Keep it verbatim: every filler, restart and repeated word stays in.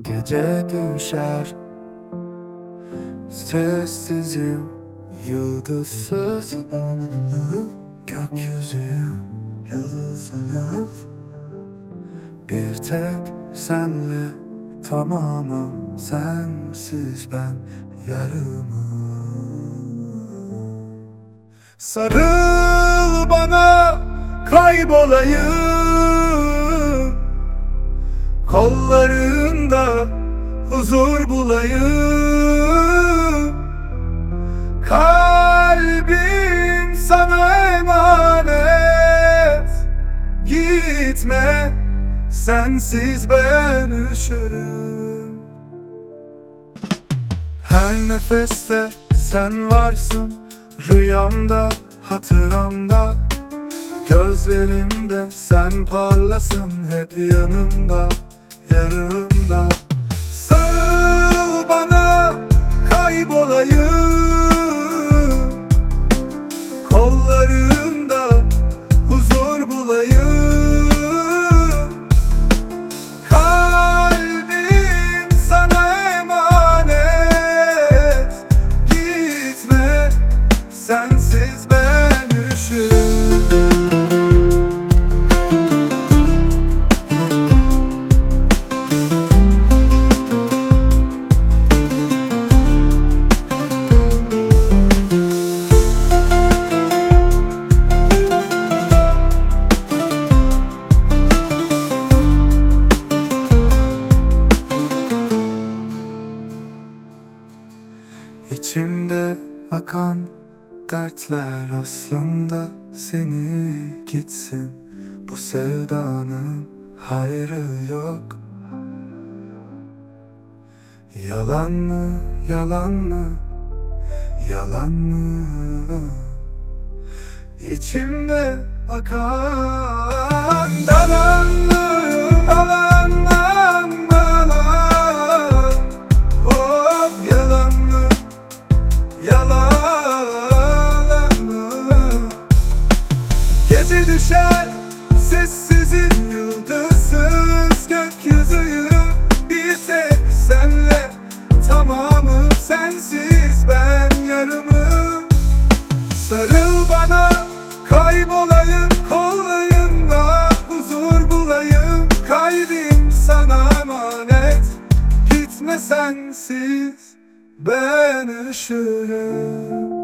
Gece düşer, sessizim, yıldızsız gökyüzü, yıldızım. Bir tek senle tamamım, sensiz ben yarımım. Sarıl bana, kaybolayım, kollarında huzur bulayım. Kalbim sana emanet, gitme, sensiz ben üşürüm. Her nefeste sen varsın, rüyamda, hatıramda. Gözlerimde sen parlasın, hep yanımda, yarımda. Sarıl bana, kaybolayım, kollarında huzur bulayım. Kalbim sana emanet, gitme, sensiz ben üşürüm. İçimde akan dertler aslında seni gitsin. Bu sevdanın hayrı yok. Yalan mı, yalan mı, yalan mı? İçimde akan dalanlarım, dalanlarım, dalan. Oh, yalan mı, yalan mı? Gece düşer, sessizim, yıldızsız gökyüzü. Bir tek senle tamamım, sensiz ben yarımım. Sarıl bana, kaybolayım, kollarında huzur bulayım. Kalbim sana emanet, gitme sensiz ben üşürüm.